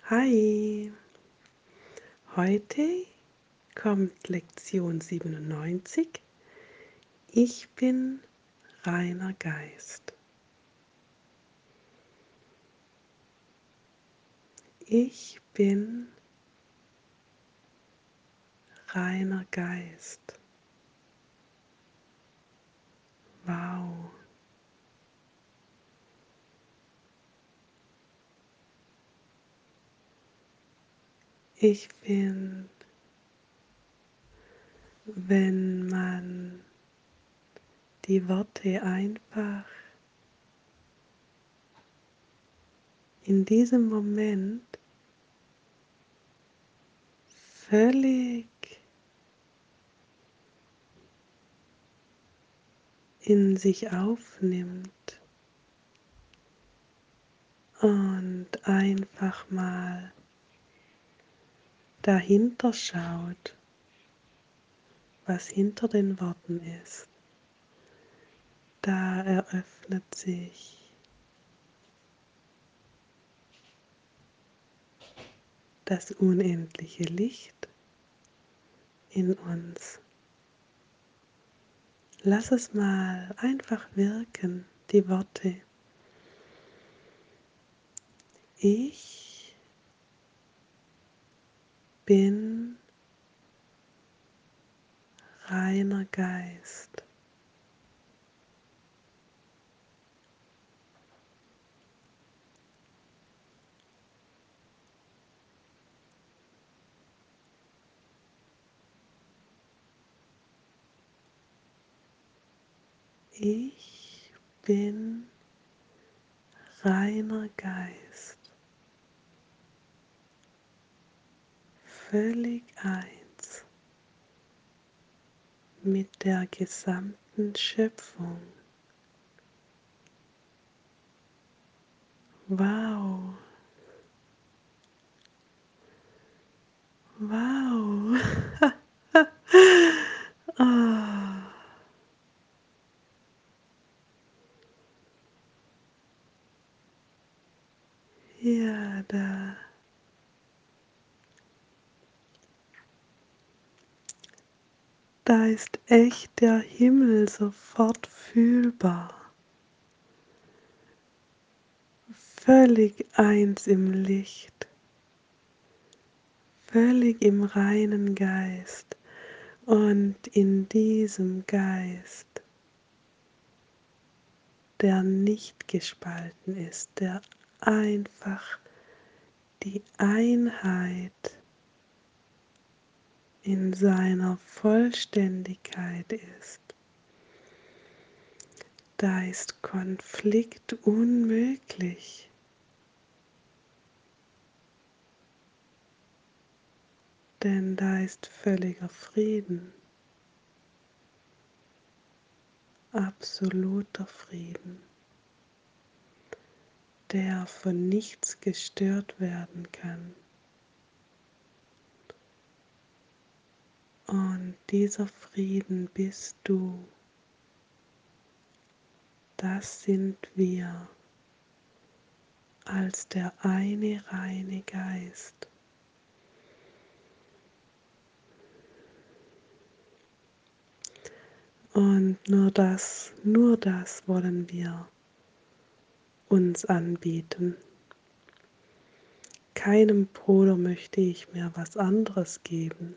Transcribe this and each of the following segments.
Hi, heute kommt Lektion 97. Ich bin reiner Geist. Ich bin reiner Geist. Wow. Ich finde, wenn man die Worte einfach in diesem Moment völlig in sich aufnimmt und einfach mal dahinter schaut, was hinter den Worten ist, da eröffnet sich das unendliche Licht in uns. Lass es mal einfach wirken, die Worte. Ich bin reiner Geist. Ich bin reiner Geist. Völlig eins mit der gesamten Schöpfung. Wow, wow. Ah, ja, da ist echt der Himmel sofort fühlbar. Völlig eins im Licht, völlig im reinen Geist. Und in diesem Geist, der nicht gespalten ist, der einfach die Einheit in seiner Vollständigkeit ist, da ist Konflikt unmöglich. Denn da ist völliger Frieden, absoluter Frieden, der von nichts gestört werden kann. Und dieser Frieden bist du, das sind wir als der eine reine Geist. Und nur das wollen wir uns anbieten. Keinem Bruder möchte ich mehr was anderes geben.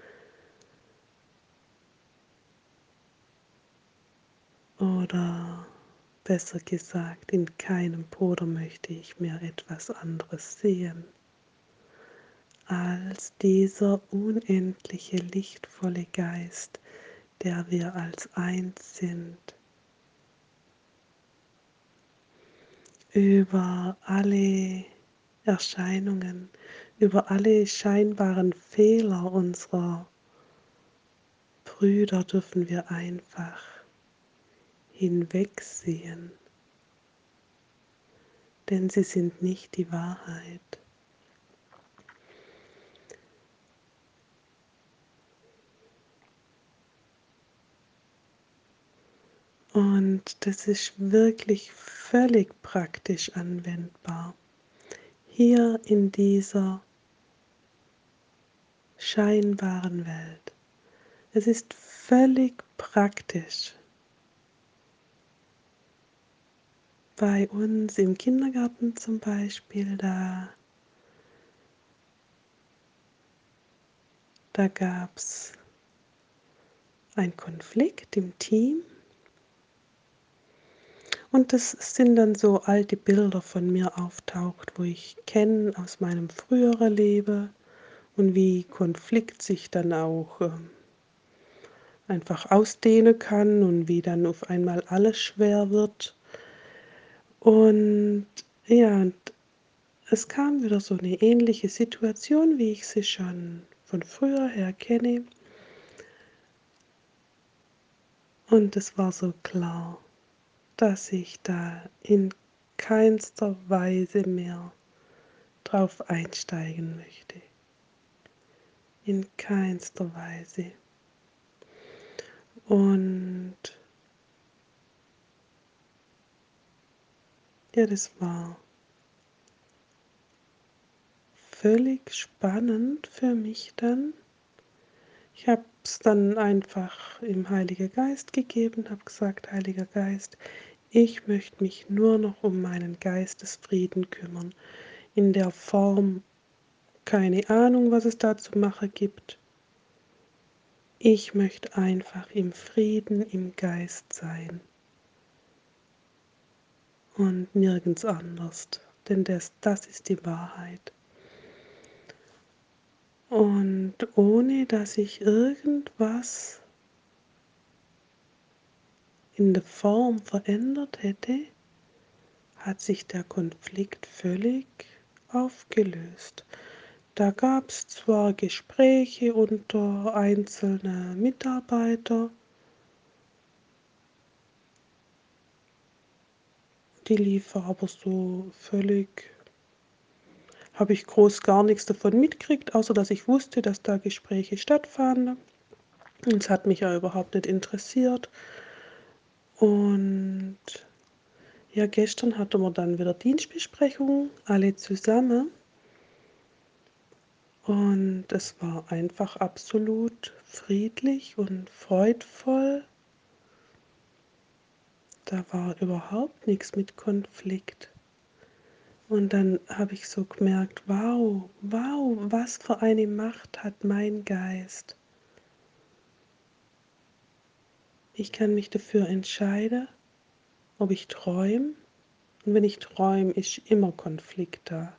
Oder besser gesagt, in keinem Bruder möchte ich mehr etwas anderes sehen als dieser unendliche, lichtvolle Geist, der wir als eins sind, über alle Erscheinungen, über alle scheinbaren Fehler unserer Brüder dürfen wir einfach hinwegsehen, denn sie sind nicht die Wahrheit. Und das ist wirklich völlig praktisch anwendbar. hier in dieser scheinbaren Welt. Es ist völlig praktisch. Bei uns im Kindergarten zum Beispiel, da gab es einen Konflikt im Team und das sind dann so alte Bilder von mir auftaucht, wo ich kenne aus meinem früheren Leben und wie Konflikt sich dann auch einfach ausdehnen kann und wie dann auf einmal alles schwer wird. Und ja, und es kam wieder so eine ähnliche Situation, wie ich sie schon von früher her kenne. Und es war so klar, dass ich da in keinster Weise mehr drauf einsteigen möchte. In keinster Weise. Und ja, das war völlig spannend für mich dann. Ich habe es dann einfach im Heiligen Geist gegeben, habe gesagt, Heiliger Geist, ich möchte mich nur noch um meinen Geistesfrieden kümmern. In der Form, keine Ahnung, was es da zu machen gibt. Ich möchte einfach im Frieden im Geist sein und nirgends anders, denn das ist die Wahrheit. Und ohne dass ich irgendwas in der Form verändert hätte, hat sich der Konflikt völlig aufgelöst. Da gab es zwar Gespräche unter einzelnen Mitarbeitern, die liefen aber so völlig, habe ich groß gar nichts davon mitgekriegt, außer dass ich wusste, dass da Gespräche stattfanden. Und es hat mich ja überhaupt nicht interessiert. Und ja, gestern hatten wir dann wieder Dienstbesprechung, alle zusammen. Und es war einfach absolut friedlich und freudvoll. Da war überhaupt nichts mit Konflikt. Und dann habe ich so gemerkt, wow, wow, was für eine Macht hat mein Geist. Ich kann mich dafür entscheiden, ob ich träume. Und wenn ich träume, ist immer Konflikt da.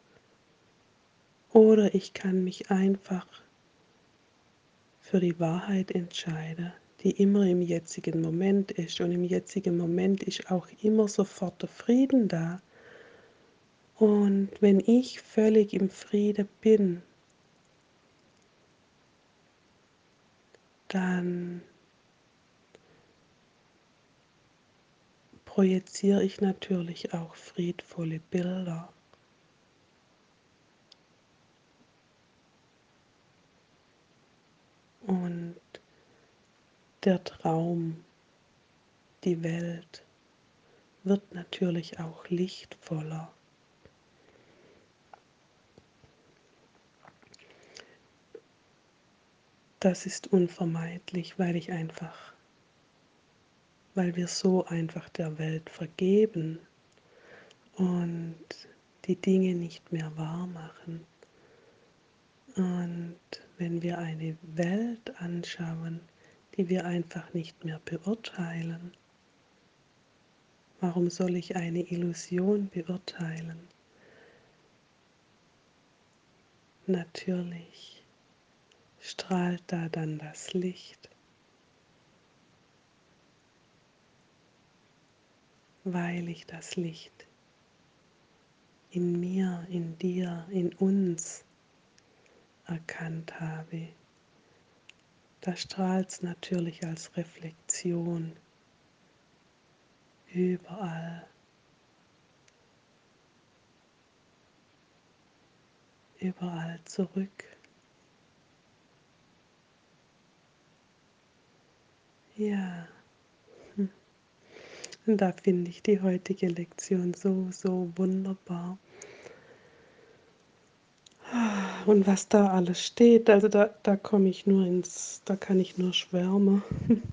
Oder ich kann mich einfach für die Wahrheit entscheiden, die immer im jetzigen Moment ist. Und im jetzigen Moment ist auch immer sofort der Frieden da. Und wenn ich völlig im Frieden bin, dann projiziere ich natürlich auch friedvolle Bilder. Und der Traum, die Welt, wird natürlich auch lichtvoller. Das ist unvermeidlich, weil wir so einfach der Welt vergeben und die Dinge nicht mehr wahr machen. Und wenn wir eine Welt anschauen, die wir einfach nicht mehr beurteilen, warum soll ich eine Illusion beurteilen? Natürlich strahlt da dann das Licht, weil ich das Licht in mir, in dir, in uns erkannt habe. Da strahlt es natürlich als Reflexion überall, überall zurück. Ja, und da finde ich die heutige Lektion so, so wunderbar. Und was da alles steht, also da komme ich nur da kann ich nur schwärmen.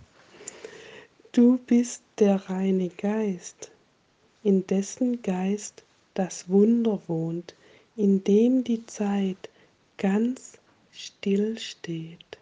Du bist der reine Geist, in dessen Geist das Wunder wohnt, in dem die Zeit ganz still steht,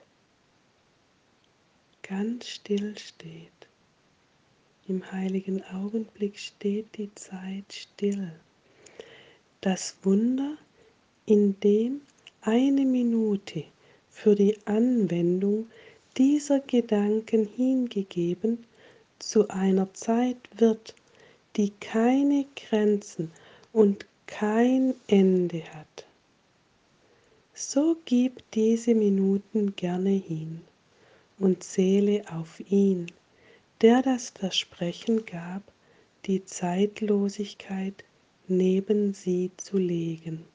ganz still steht. Im heiligen Augenblick steht die Zeit still. Das Wunder, in dem eine Minute für die Anwendung dieser Gedanken hingegeben zu einer Zeit wird, die keine Grenzen und kein Ende hat. So gib diese Minuten gerne hin und zähle auf ihn, der das Versprechen gab, die Zeitlosigkeit neben sie zu legen.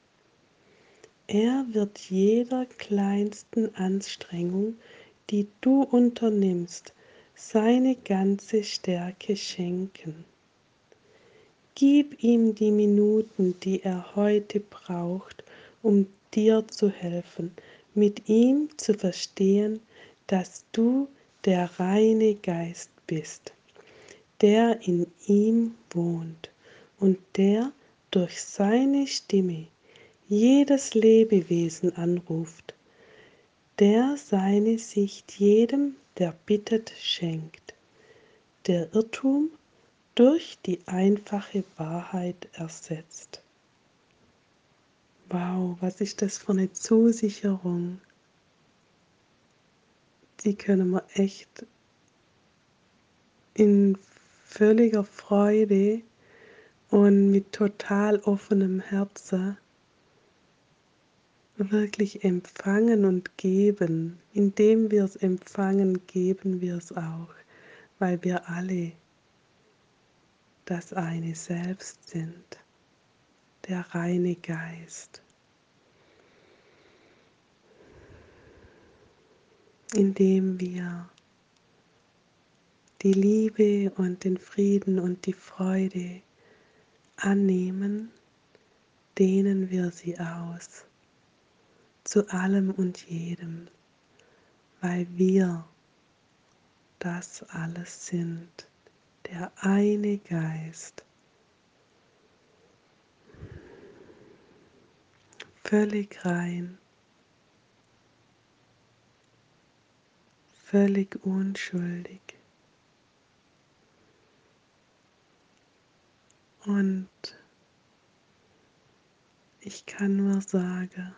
Er wird jeder kleinsten Anstrengung, die du unternimmst, seine ganze Stärke schenken. Gib ihm die Minuten, die er heute braucht, um dir zu helfen, mit ihm zu verstehen, dass du der reine Geist bist, der in ihm wohnt und der durch seine Stimme jedes Lebewesen anruft, der seine Sicht jedem, der bittet, schenkt. Der Irrtum durch die einfache Wahrheit ersetzt. Wow, was ist das für eine Zusicherung? Die können wir echt in völliger Freude und mit total offenem Herzen wirklich empfangen und geben. Indem wir es empfangen, geben wir es auch, weil wir alle das eine Selbst sind, der reine Geist. Indem wir die Liebe und den Frieden und die Freude annehmen, dehnen wir sie aus zu allem und jedem, weil wir das alles sind, der eine Geist, völlig rein, völlig unschuldig. Und ich kann nur sagen,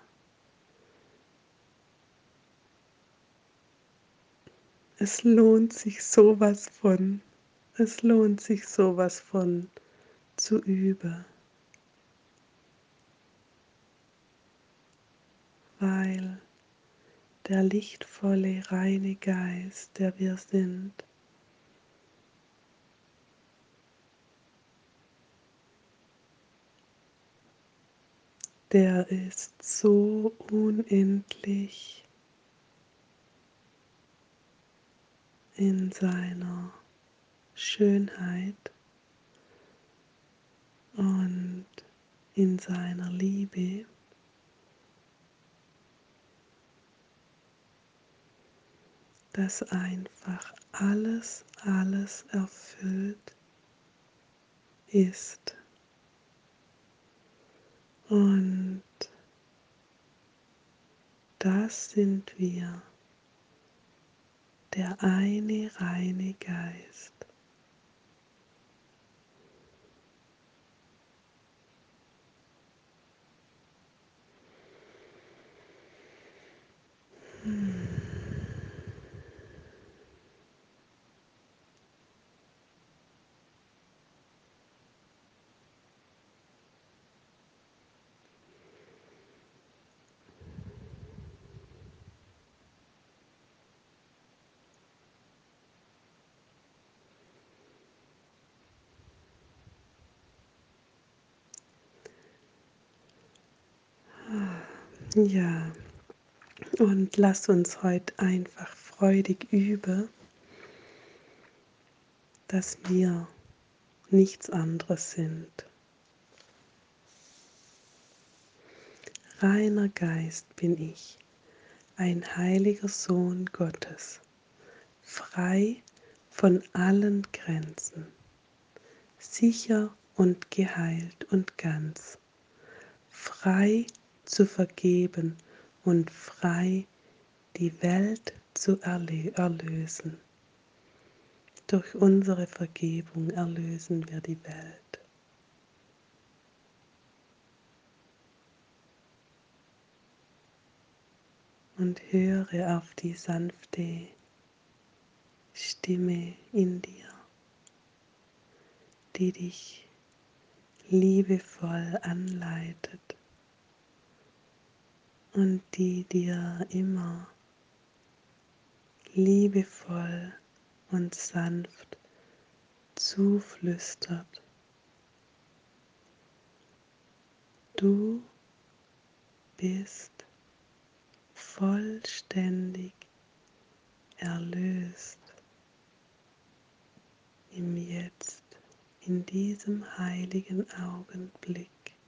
es lohnt sich sowas von, es lohnt sich sowas von zu üben, weil der lichtvolle, reine Geist, der wir sind, der ist so unendlich in seiner Schönheit und in seiner Liebe, dass einfach alles erfüllt ist. Und das sind wir, der eine reine Geist. Ja, und lass uns heute einfach freudig üben, dass wir nichts anderes sind. reiner Geist bin ich, ein heiliger Sohn Gottes, frei von allen Grenzen, sicher und geheilt und ganz, frei zu vergeben und frei die Welt zu erlösen. Durch unsere Vergebung erlösen wir die Welt. Und höre auf die sanfte Stimme in dir, die dich liebevoll anleitet und die dir immer liebevoll und sanft zuflüstert. Du bist vollständig erlöst im Jetzt, in diesem heiligen Augenblick.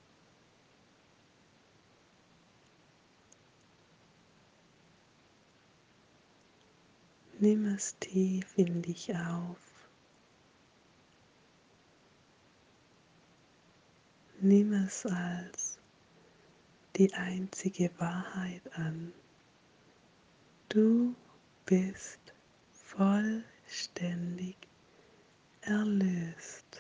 Nimm es tief in dich auf. Nimm es als die einzige Wahrheit an. Du bist vollständig erlöst.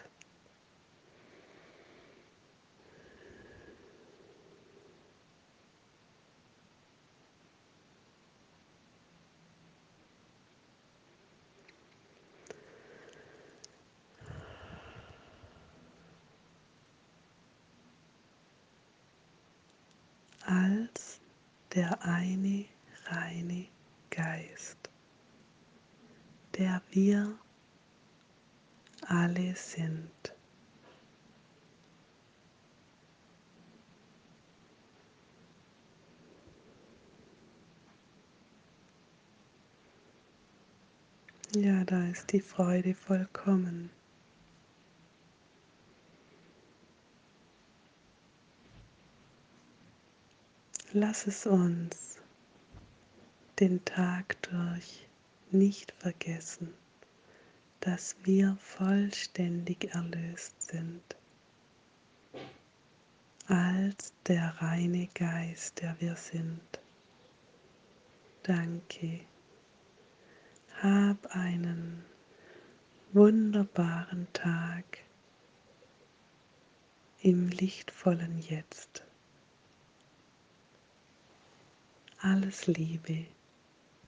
Als der eine reine Geist, der wir alle sind. Ja, da ist die Freude vollkommen. Lass es uns den Tag durch nicht vergessen, dass wir vollständig erlöst sind, als der reine Geist, der wir sind. Danke. Hab einen wunderbaren Tag im lichtvollen Jetzt. Alles Liebe.